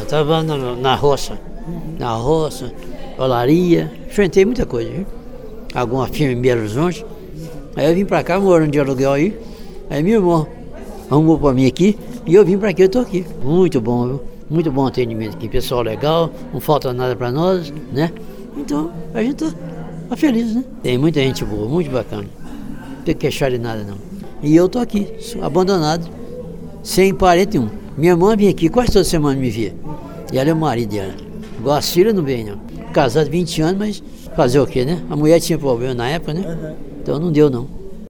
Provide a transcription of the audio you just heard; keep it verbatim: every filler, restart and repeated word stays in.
estava na, na roça, na roça, olaria, enfrentei muita coisa, viu? Alguma firma em Belo Horizonte. Aí eu vim pra cá, morando de aluguel aí. Aí meu irmão arrumou pra mim aqui e eu vim pra aqui, eu tô aqui. Muito bom, viu? Muito bom atendimento aqui, pessoal legal, não falta nada pra nós, né? Então, a gente tá, tá feliz, né? Tem muita gente boa, muito bacana. Não tem que queixar de nada, não. E eu tô aqui, abandonado, sem parente um. Minha irmã vinha aqui quase toda semana me via. E ela é o marido dela. Igual a Cília não vem, não. Casado vinte anos, mas fazer o quê, né? A mulher tinha problema na época, né? Então não deu, não.